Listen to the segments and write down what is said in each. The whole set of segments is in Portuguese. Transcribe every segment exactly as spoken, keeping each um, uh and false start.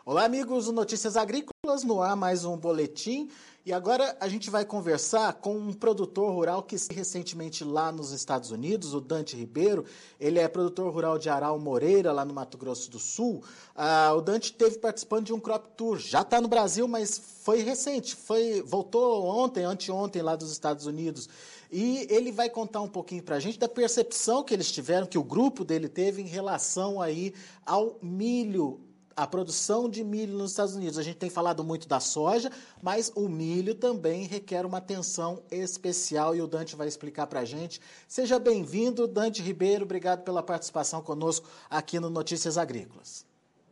Olá, amigos do Notícias Agrícolas, no ar mais um boletim. E agora a gente vai conversar com um produtor rural que esteve recentemente lá nos Estados Unidos, o Dante Ribeiro. Ele é produtor rural de Aral Moreira, lá no Mato Grosso do Sul. Ah, o Dante esteve participando de um crop tour. Já está no Brasil, mas foi recente. Foi, voltou ontem, anteontem, lá dos Estados Unidos. E ele vai contar um pouquinho para a gente da percepção que eles tiveram, que o grupo dele teve em relação aí ao milho, a produção de milho nos Estados Unidos. A gente tem falado muito da soja, mas o milho também requer uma atenção especial e o Dante vai explicar para a gente. Seja bem-vindo, Dante Ribeiro. Obrigado pela participação conosco aqui no Notícias Agrícolas.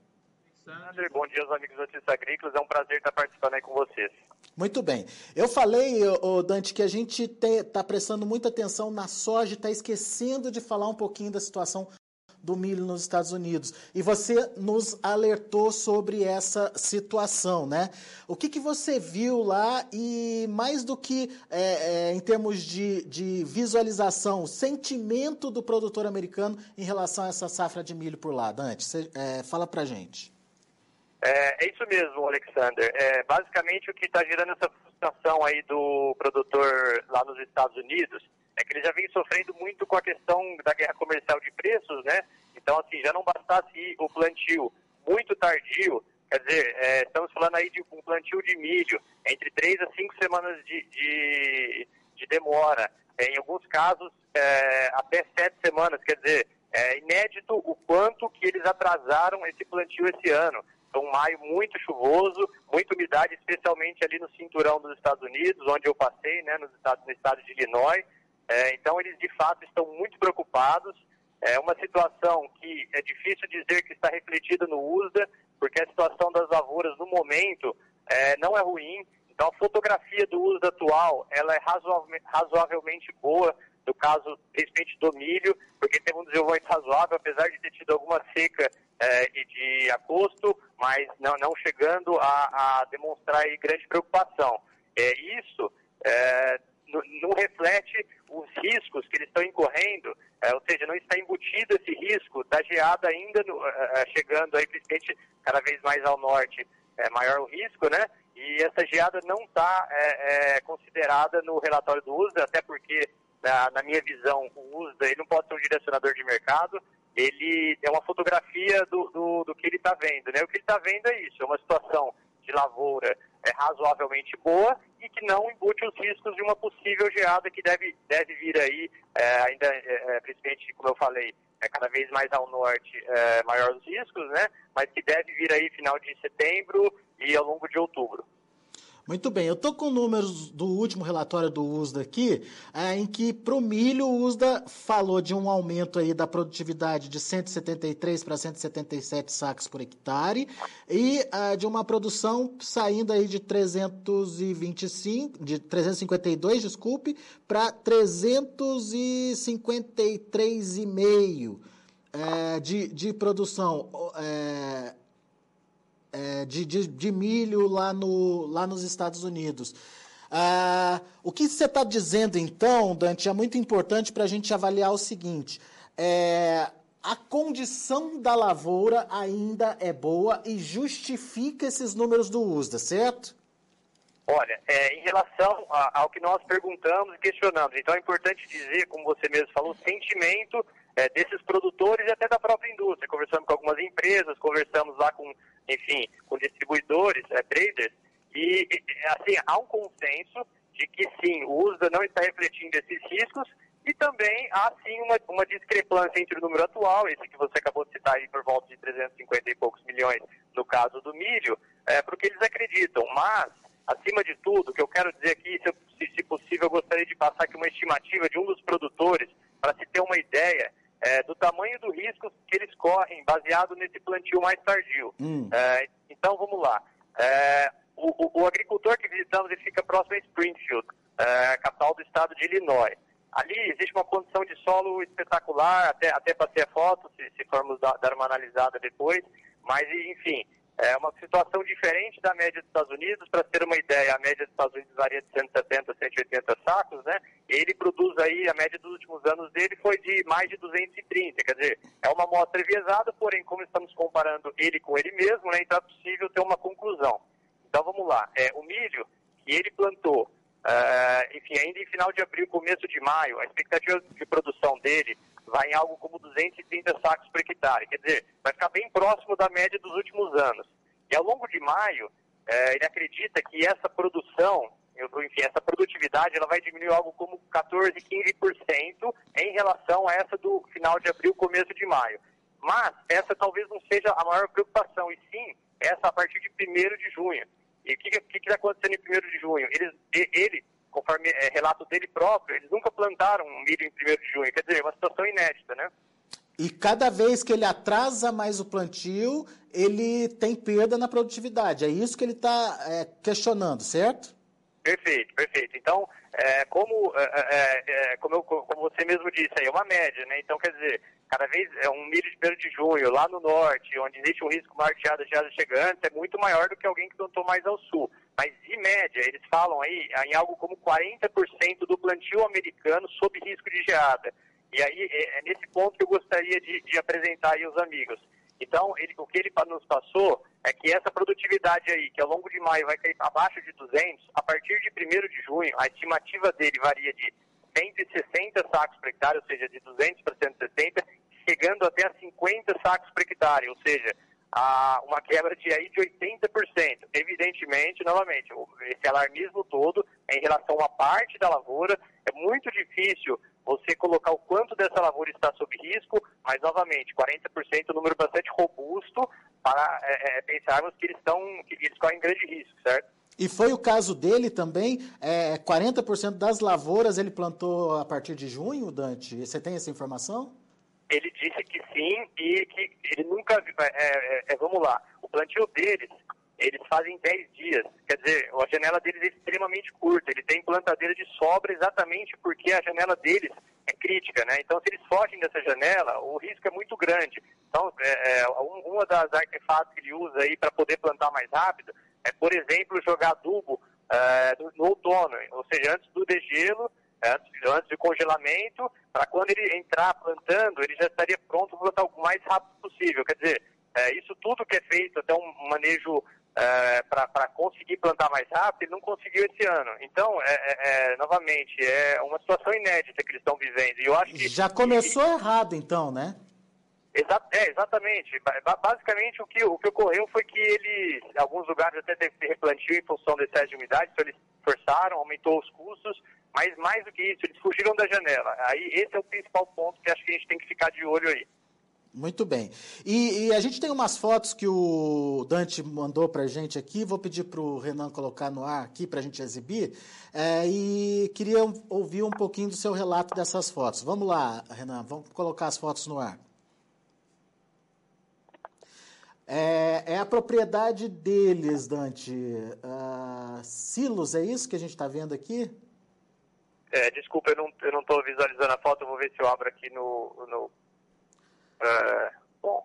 André, bom dia aos amigos do Notícias Agrícolas. É um prazer estar participando aí com vocês. Muito bem. Eu falei, ô, Dante, que a gente está prestando muita atenção na soja e está esquecendo de falar um pouquinho da situação do milho nos Estados Unidos. E você nos alertou sobre essa situação, né? O que, que você viu lá e, mais do que é, é, em termos de, de visualização, o sentimento do produtor americano em relação a essa safra de milho por lá? Dante, você, é, fala pra gente. É, é isso mesmo, Alexander. É, basicamente, o que está gerando essa frustração aí do produtor lá nos Estados Unidos é que ele já vem sofrendo muito com a questão da guerra comercial de preços, né? Então, assim, já não bastasse o plantio muito tardio, quer dizer, é, estamos falando aí de um plantio de milho entre três a cinco semanas de, de, de demora, é, em alguns casos é, até sete semanas, quer dizer, é inédito o quanto que eles atrasaram esse plantio esse ano. Então, um maio muito chuvoso, muita umidade, especialmente ali no cinturão dos Estados Unidos, onde eu passei, né, nos estados, no estado de Illinois. É, então, eles de fato estão muito preocupados. É uma situação que é difícil dizer que está refletida no U S D A, porque a situação das lavouras no momento é, não é ruim. Então, a fotografia do U S D A atual, ela é razoavelmente, razoavelmente boa, no caso, principalmente do milho, porque tem um desenvolvimento razoável, apesar de ter tido alguma seca é, e de agosto, mas não, não chegando a, a demonstrar aí grande preocupação. É, isso é, não reflete os riscos que eles estão incorrendo, é, ou seja, não está embutido esse risco da geada ainda no, é, chegando aí, principalmente cada vez mais ao norte, é maior o risco, né? E essa geada não está é, é, considerada no relatório do U S D A, até porque, na, na minha visão, o U S D A ele não pode ser um direcionador de mercado, ele é uma fotografia do, do, do que ele está vendo, né? O que ele está vendo é isso, é uma situação de lavoura é razoavelmente boa e que não embute os riscos de uma possível geada que deve, deve vir aí, é, ainda, é, principalmente, como eu falei, é cada vez mais ao norte, é, maior os riscos, né? Mas que deve vir aí final de setembro e ao longo de outubro. Muito bem, eu estou com números do último relatório do U S D A aqui, é, em que para o milho o U S D A falou de um aumento aí da produtividade de cento e setenta e três para cento e setenta e sete sacos por hectare e é, de uma produção saindo aí de trezentos e vinte e cinco, de trezentos e cinquenta e dois, desculpe, para trezentos e cinquenta e três vírgula cinco é, de, de produção. É, É, de, de, de milho lá, no, lá nos Estados Unidos. Ah, o que você está dizendo, então, Dante, é muito importante para a gente avaliar o seguinte. É, a condição da lavoura ainda é boa e justifica esses números do U S D A, certo? Olha, é, em relação a, ao que nós perguntamos e questionamos, então é importante dizer, como você mesmo falou, o sentimento é, desses produtores e até da própria indústria. Conversamos com algumas empresas, conversamos lá com, enfim, com distribuidores, é, traders, e, e assim, há um consenso de que sim, o U S D A não está refletindo esses riscos e também há sim uma, uma discrepância entre o número atual, esse que você acabou de citar aí por volta de trezentos e cinquenta e poucos milhões no caso do milho, é, porque eles acreditam, mas acima de tudo, o que eu quero dizer aqui, se, se possível, eu gostaria de passar aqui uma estimativa de um dos produtores, para se ter uma ideia é, do tamanho do risco que eles correm, baseado nesse plantio mais tardio. Hum. É, então, vamos lá. É, o, o, o agricultor que visitamos, ele fica próximo a Springfield, é, capital do estado de Illinois. Ali existe uma condição de solo espetacular, até, até passei a foto, se, se formos dar, dar uma analisada depois, mas, enfim, É uma situação diferente da média dos Estados Unidos. Para ter uma ideia, a média dos Estados Unidos varia de cento e setenta a cento e oitenta sacos, né? Ele produz aí, a média dos últimos anos dele foi de mais de duzentos e trinta, quer dizer, é uma amostra enviesada, porém, como estamos comparando ele com ele mesmo, né, então é possível ter uma conclusão. Então vamos lá, é, o milho que ele plantou, uh, enfim, ainda em final de abril, começo de maio, a expectativa de produção dele vai em algo como duzentos e trinta sacos por hectare, quer dizer, vai ficar bem próximo da média dos últimos anos. E ao longo de maio, eh, ele acredita que essa produção, enfim, essa produtividade, ela vai diminuir algo como quatorze, quinze por cento em relação a essa do final de abril, começo de maio. Mas essa talvez não seja a maior preocupação, e sim essa a partir de primeiro de junho. E o que está acontecendo em primeiro de junho? Eles, ele, conforme é, relato dele próprio, eles nunca plantaram um milho em primeiro de junho. Quer dizer, é uma situação inédita, né? E cada vez que ele atrasa mais o plantio, ele tem perda na produtividade. É isso que ele está é, questionando, certo? Perfeito, perfeito. Então, é, como, é, é, como, eu, como você mesmo disse, aí, é uma média, né? Então, quer dizer, cada vez é um milho de primeiro de junho, lá no norte, onde existe um risco maior de geada, geada chegante, é muito maior do que alguém que plantou mais ao sul. Mas, em média, eles falam aí em algo como quarenta por cento do plantio americano sob risco de geada. E aí, é, é nesse ponto que eu gostaria de, de apresentar aí aos amigos. Então, ele, o que ele nos passou é que essa produtividade aí, que ao longo de maio vai cair abaixo de duzentos, a partir de primeiro de junho, a estimativa dele varia de cento e sessenta sacos por hectare, ou seja, de duzentos para cento e sessenta, chegando até a cinquenta sacos por hectare, ou seja, a, uma quebra de, aí de oitenta por cento. Evidentemente, novamente, esse alarmismo todo é em relação a parte da lavoura. É muito difícil você colocar o quanto dessa lavoura está sob risco, mas, novamente, quarenta por cento é um número bastante robusto para é, é, pensarmos que eles, estão, que eles correm grande risco, certo? E foi o caso dele também, é, quarenta por cento das lavouras ele plantou a partir de junho, Dante? Você tem essa informação? Ele disse que sim e que ele nunca... É, é, é, vamos lá, o plantio deles, eles fazem dez dias, quer dizer, a janela deles é extremamente curta, ele tem plantadeira de sobra exatamente porque a janela deles é crítica, né? Então, se eles fogem dessa janela, o risco é muito grande. Então, é, é, uma das artefatos que ele usa aí para poder plantar mais rápido é, por exemplo, jogar adubo é, no, no outono, ou seja, antes do degelo, antes, antes do congelamento, para quando ele entrar plantando, ele já estaria pronto para plantar o mais rápido possível. Quer dizer, é, isso tudo que é feito, até um manejo é, para conseguir plantar mais rápido, ele não conseguiu esse ano. Então, é, é, é, novamente, é uma situação inédita que eles estão vivendo. E eu acho que já começou e, errado, então, né? Exa é, exatamente. Basicamente, o que, o que ocorreu foi que eles, em alguns lugares até teve replantio em função do excesso de umidade, então eles forçaram, aumentou os custos, mas mais do que isso, eles fugiram da janela. Aí esse é o principal ponto que acho que a gente tem que ficar de olho aí. Muito bem. E, e a gente tem umas fotos que o Dante mandou para a gente aqui, vou pedir para o Renan colocar no ar aqui para a gente exibir, é, e queria ouvir um pouquinho do seu relato dessas fotos. Vamos lá, Renan, vamos colocar as fotos no ar. É, é a propriedade deles, Dante. Uh, silos, é isso que a gente está vendo aqui? É, desculpa, eu não eu não estou visualizando a foto, eu vou ver se eu abro aqui no... no uh, bom.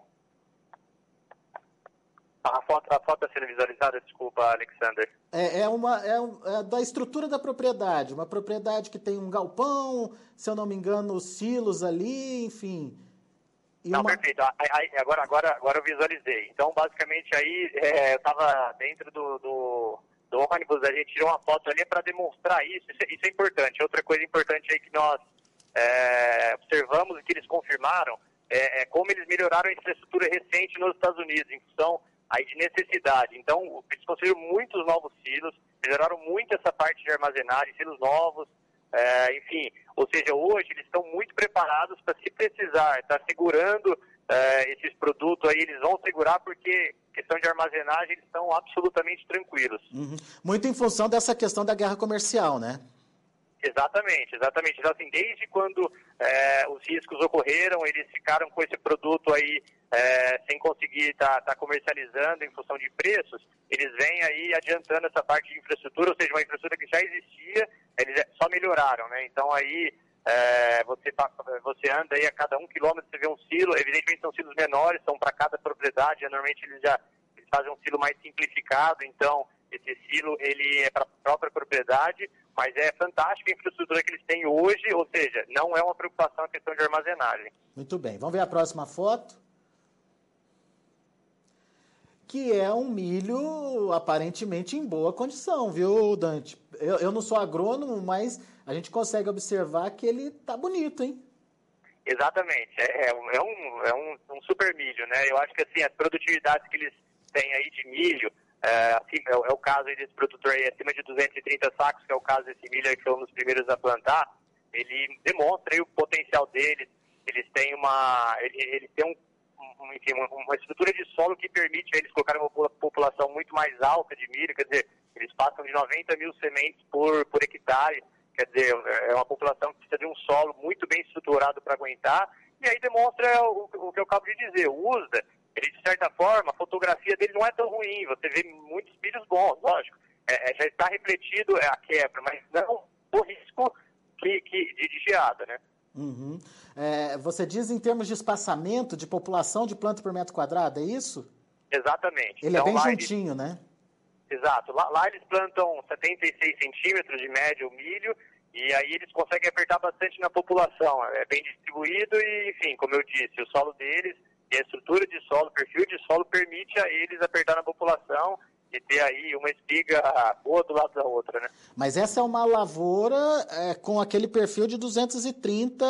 A foto a foto está sendo visualizada, desculpa, Alexander. É, é, uma, é, é da estrutura da propriedade, uma propriedade que tem um galpão, se eu não me engano, os silos ali, enfim... Não, uma... perfeito. Aí, agora, agora, agora eu visualizei. Então, basicamente, aí é, eu estava dentro do, do, do ônibus, a gente tirou uma foto ali para demonstrar isso. Isso é, isso é importante. Outra coisa importante aí que nós é, observamos e que eles confirmaram é, é como eles melhoraram a infraestrutura recente nos Estados Unidos, em função aí de necessidade. Então, eles construíram muitos novos silos, melhoraram muito essa parte de armazenagem, silos novos. É, enfim, ou seja, hoje eles estão muito preparados para, se precisar, estar tá segurando é, esses produtos aí, eles vão segurar porque, questão de armazenagem, eles estão absolutamente tranquilos. Uhum. Muito em função dessa questão da guerra comercial, né? Exatamente, exatamente. Então, assim, desde quando é, os riscos ocorreram, eles ficaram com esse produto aí é, sem conseguir estar tá, tá comercializando em função de preços, eles vêm aí adiantando essa parte de infraestrutura, ou seja, uma infraestrutura que já existia, eles só melhoraram, né? Então, aí, é, você, você anda aí a cada um quilômetro, você vê um silo, evidentemente são silos menores, são para cada propriedade, normalmente eles já eles fazem um silo mais simplificado, então esse silo ele é para a própria propriedade, mas é fantástica a infraestrutura que eles têm hoje, ou seja, não é uma preocupação a questão de armazenagem. Muito bem, vamos ver a próxima foto. Que é um milho aparentemente em boa condição, viu, Dante? Eu, eu não sou agrônomo, mas a gente consegue observar que ele tá bonito, hein? Exatamente, é, é, um, é, um, é um, um super milho, né? Eu acho que assim, as produtividades que eles têm aí de milho, é, assim, é, é o caso aí desse produtor aí, acima de duzentos e trinta sacos, que é o caso desse milho aí que foram os primeiros a plantar, ele demonstra aí o potencial deles, eles têm uma, ele, eles têm um Enfim, uma estrutura de solo que permite a eles colocarem uma população muito mais alta de milho, quer dizer, eles passam de noventa mil sementes por, por hectare, quer dizer, é uma população que precisa de um solo muito bem estruturado para aguentar, e aí demonstra o, o que eu acabo de dizer, o U S D A, ele de certa forma, a fotografia dele não é tão ruim, você vê muitos milhos bons, lógico, é, já está refletido a quebra, mas não o risco que, que, de, de geada, né? Uhum. É, você diz em termos de espaçamento de população de planta por metro quadrado, é isso? Exatamente. Ele então, é bem lá juntinho, eles... né? Exato. Lá, lá eles plantam setenta e seis centímetros de média o milho e aí eles conseguem apertar bastante na população. É bem distribuído e, enfim, como eu disse, o solo deles e a estrutura de solo, o perfil de solo permite a eles apertar na população e ter aí uma espiga boa do lado da outra, né? Mas essa é uma lavoura é, com aquele perfil de duzentos e trinta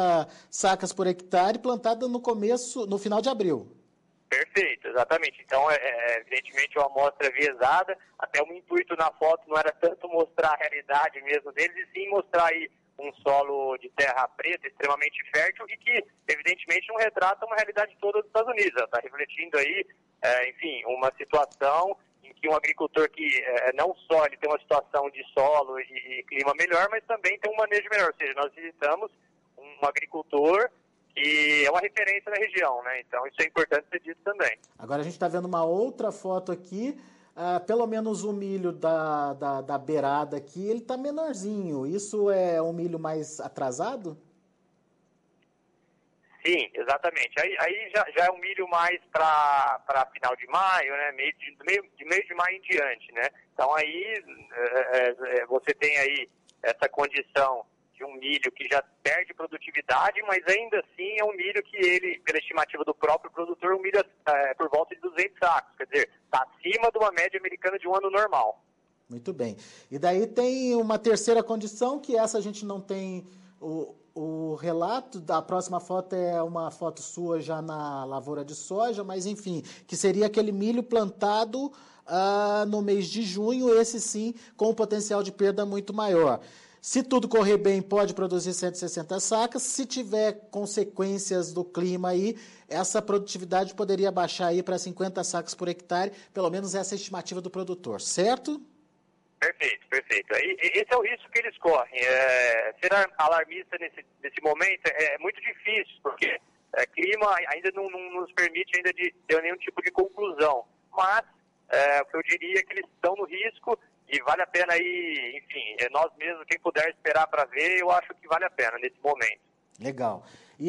sacas por hectare plantada no começo, no final de abril. Perfeito, exatamente. Então, é, é, evidentemente, uma amostra viesada, até o intuito na foto não era tanto mostrar a realidade mesmo deles, e sim mostrar aí um solo de terra preta extremamente fértil e que, evidentemente, não retrata uma realidade toda dos Estados Unidos. Está refletindo aí, é, enfim, uma situação em que um agricultor que é, não só ele tem uma situação de solo e clima melhor, mas também tem um manejo melhor. Ou seja, nós visitamos um agricultor que é uma referência na região, né? Então isso é importante ser dito também. Agora a gente está vendo uma outra foto aqui, uh, pelo menos o milho da, da, da beirada aqui, ele está menorzinho. Isso é um milho mais atrasado? Sim, exatamente. Aí, aí já, já é um milho mais para final de maio, né? Meio de, meio, de meio de maio em diante, né? Então aí é, é, você tem aí essa condição de um milho que já perde produtividade, mas ainda assim é um milho que ele, pela estimativa do próprio produtor, um milho é, por volta de duzentos sacos, quer dizer, está acima de uma média americana de um ano normal. Muito bem. E daí tem uma terceira condição, que essa a gente não tem o, o relato, da próxima foto é uma foto sua já na lavoura de soja, mas enfim, que seria aquele milho plantado ah, no mês de junho, esse sim, com um potencial de perda muito maior. Se tudo correr bem, pode produzir cento e sessenta sacas. Se tiver consequências do clima aí, essa produtividade poderia baixar aí para cinquenta sacas por hectare, pelo menos essa é a estimativa do produtor, certo? Perfeito, perfeito. E, esse é o risco que eles correm. É, ser alarmista nesse, nesse momento é, é muito difícil, porque é, clima ainda não, não nos permite ainda de ter nenhum tipo de conclusão. Mas é, o que eu diria é que eles estão no risco e vale a pena aí, enfim, é nós mesmos, quem puder esperar para ver, eu acho que vale a pena nesse momento. Legal.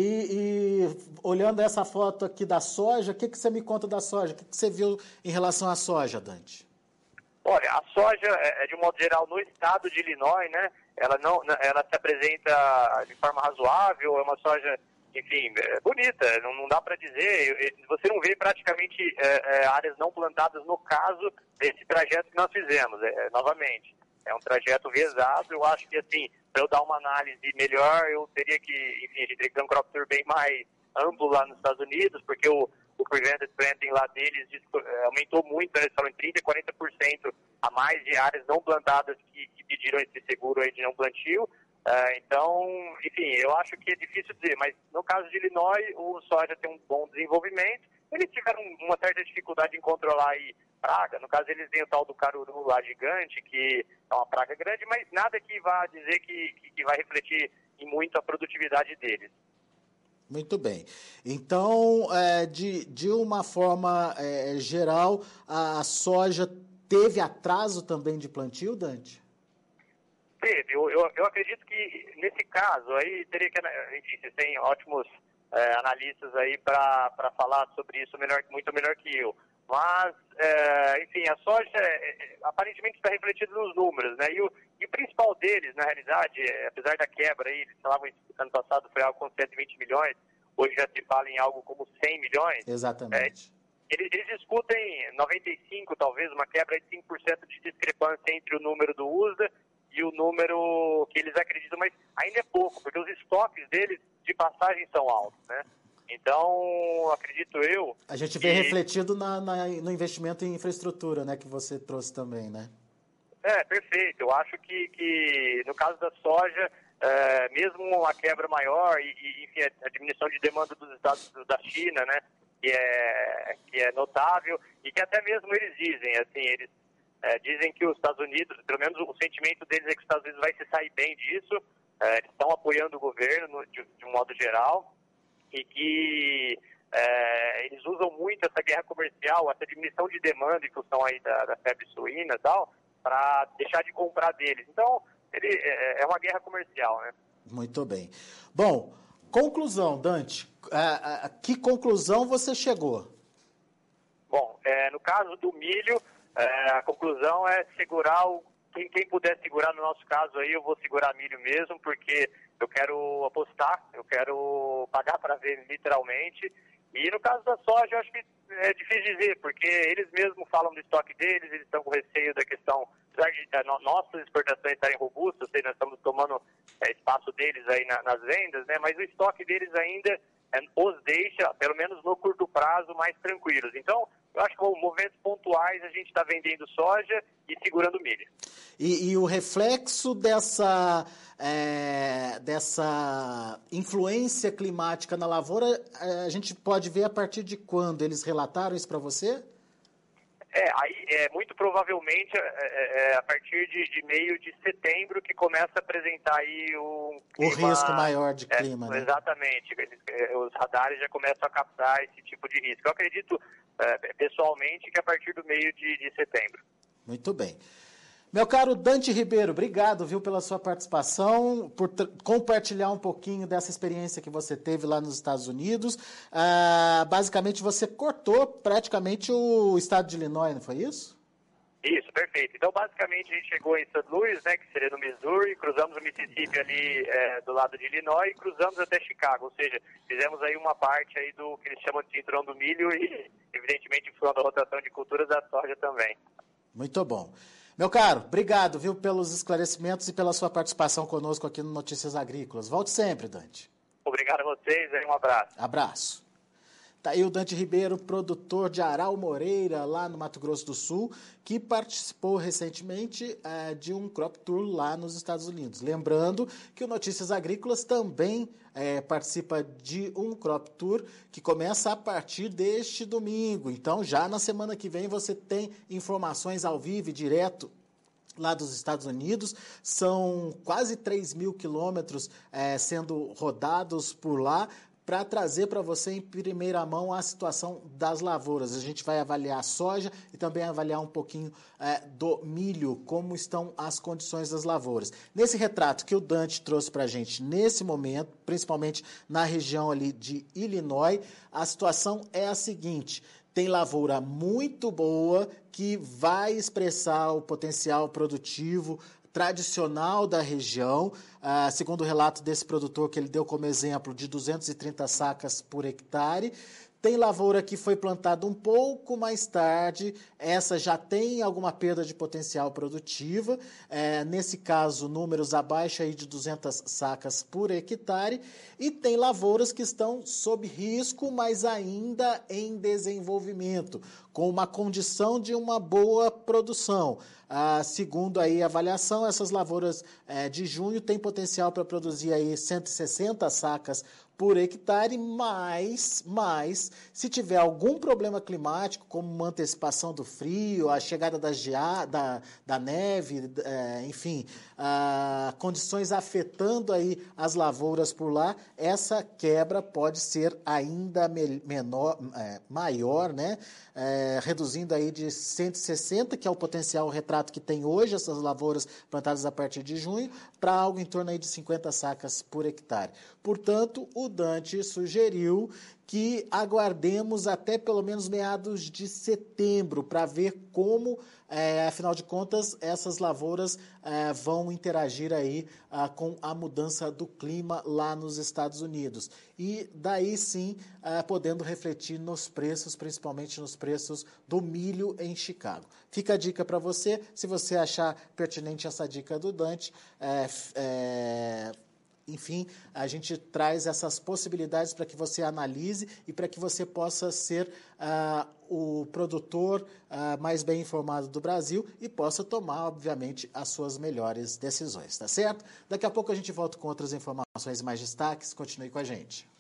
E, e olhando essa foto aqui da soja, o que, que você me conta da soja? O que, que você viu em relação à soja, Dante? Olha, a soja, é, de um modo geral, no estado de Illinois, né, ela, não, ela se apresenta de forma razoável, é uma soja, enfim, é bonita, não, não dá para dizer, você não vê praticamente é, é, áreas não plantadas no caso desse trajeto que nós fizemos, é, novamente. É um trajeto viesado, eu acho que, assim, para eu dar uma análise melhor, eu teria que, enfim, a gente teria que ter um crop tour bem mais amplo lá nos Estados Unidos, porque o o Prevented Planting lá deles aumentou muito, né? Eles falam em trinta por cento e quarenta por cento a mais de áreas não plantadas que, que pediram esse seguro aí de não plantio. Uh, então, enfim, eu acho que é difícil dizer, mas no caso de Illinois, o soja tem um bom desenvolvimento. Eles tiveram uma certa dificuldade em controlar aí praga. No caso, eles têm o tal do caruru lá gigante, que é uma praga grande, mas nada que vá dizer que, que, que vai refletir em muito a produtividade deles. Muito bem. Então, é, de, de uma forma é, geral, a soja teve atraso também de plantio, Dante? Teve. Eu, eu, eu acredito que, nesse caso, aí teria que... Enfim, vocês têm ótimos é, analistas aí para falar sobre isso melhor, muito melhor que eu. Mas, é, enfim, a soja é, aparentemente está refletido nos números, né? E o, e o principal deles, na realidade, é, apesar da quebra aí, eles falavam ano passado foi algo com cento e vinte milhões, hoje já se fala em algo como cem milhões. Exatamente. É, eles, eles discutem noventa e cinco, talvez, uma quebra de cinco por cento de discrepância entre o número do U S D A e o número que eles acreditam, mas ainda é pouco, porque os estoques deles de passagem são altos, né? Então, acredito eu... A gente vê que... refletido na, na, no investimento em infraestrutura, né, que você trouxe também, né? É, perfeito. Eu acho que, que no caso da soja, é, mesmo a quebra maior e, e enfim, a diminuição de demanda dos Estados da China, né, que é, que é notável, e que até mesmo eles dizem, assim, eles é, dizem que os Estados Unidos, pelo menos o sentimento deles é que os Estados Unidos vai se sair bem disso, é, eles estão apoiando o governo de, de um modo geral, e que é, eles usam muito essa guerra comercial, essa diminuição de demanda em função aí da, da febre suína e tal, para deixar de comprar deles. Então, ele, é, é uma guerra comercial, né? Muito bem. Bom, conclusão, Dante. A, a, que conclusão você chegou? Bom, é, no caso do milho, é, a conclusão é segurar o Quem, quem puder segurar, no nosso caso aí, eu vou segurar milho mesmo, porque eu quero apostar, eu quero pagar para ver literalmente. E no caso da soja, eu acho que é difícil dizer, porque eles mesmos falam do estoque deles, eles estão com receio da questão, apesar de é, nossas exportações estarem robustas, ou seja, nós estamos tomando é, espaço deles aí na, nas vendas, né? Mas o estoque deles ainda é, os deixa, pelo menos no curto prazo, mais tranquilos. Então, eu acho que com movimentos pontuais a gente está vendendo soja e segurando milho. E, e o reflexo dessa, é, dessa influência climática na lavoura, a gente pode ver a partir de quando? Eles relataram isso para você? É, aí, é, muito provavelmente é, é, a partir de, de meio de setembro que começa a apresentar aí um clima, o risco maior de clima, é, né? Exatamente, os radares já começam a captar esse tipo de risco. Eu acredito, é, pessoalmente, que a partir do meio de, de setembro. Muito bem. Meu caro Dante Ribeiro, obrigado, viu, pela sua participação, por compartilhar um pouquinho dessa experiência que você teve lá nos Estados Unidos. Ah, basicamente, você cortou praticamente o estado de Illinois, não foi isso? Isso, perfeito. Então, basicamente, a gente chegou em Saint Louis, né, que seria no Missouri, cruzamos o Mississippi ali é, do lado de Illinois e cruzamos até Chicago. Ou seja, fizemos aí uma parte aí do que eles chamam de cinturão do milho e, evidentemente, em função da rotação de culturas da soja também. Muito bom. Meu caro, obrigado, viu, pelos esclarecimentos e pela sua participação conosco aqui no Notícias Agrícolas. Volte sempre, Dante. Obrigado a vocês e um abraço. Abraço. Tá aí o Dante Ribeiro, produtor de Aral Moreira, lá no Mato Grosso do Sul, que participou recentemente é, de um crop tour lá nos Estados Unidos. Lembrando que o Notícias Agrícolas também é, participa de um crop tour que começa a partir deste domingo. Então, já na semana que vem, você tem informações ao vivo e direto lá dos Estados Unidos. São quase três mil quilômetros é, sendo rodados por lá, para trazer para você em primeira mão a situação das lavouras. A gente vai avaliar a soja e também avaliar um pouquinho é, do milho, como estão as condições das lavouras. Nesse retrato que o Dante trouxe para a gente nesse momento, principalmente na região ali de Illinois, a situação é a seguinte: tem lavoura muito boa que vai expressar o potencial produtivo tradicional da região, ah, segundo o relato desse produtor que ele deu como exemplo, de duzentas e trinta sacas por hectare. Tem lavoura que foi plantada um pouco mais tarde, essa já tem alguma perda de potencial produtiva, é, nesse caso números abaixo aí de duzentas sacas por hectare, e tem lavouras que estão sob risco, mas ainda em desenvolvimento, com uma condição de uma boa produção. Ah, segundo aí a avaliação, essas lavouras é, de junho têm potencial para produzir aí cento e sessenta sacas por hectare, mas, mas se tiver algum problema climático, como uma antecipação do frio, a chegada da, gea, da, da neve, é, enfim, ah, condições afetando aí as lavouras por lá, essa quebra pode ser ainda menor, é, maior, né? É, reduzindo aí de cento e sessenta, que é o potencial o retrato que tem hoje, essas lavouras plantadas a partir de junho, para algo em torno aí de cinquenta sacas por hectare. Portanto, o Dante sugeriu que aguardemos até pelo menos meados de setembro para ver como, é, afinal de contas, essas lavouras é, vão interagir aí ah, com a mudança do clima lá nos Estados Unidos. E daí sim, ah, podendo refletir nos preços, principalmente nos preços do milho em Chicago. Fica a dica para você, se você achar pertinente essa dica do Dante, é, é, enfim, a gente traz essas possibilidades para que você analise e para que você possa ser uh, o produtor uh, mais bem informado do Brasil e possa tomar, obviamente, as suas melhores decisões, tá certo? Daqui a pouco a gente volta com outras informações e mais destaques. Continue com a gente.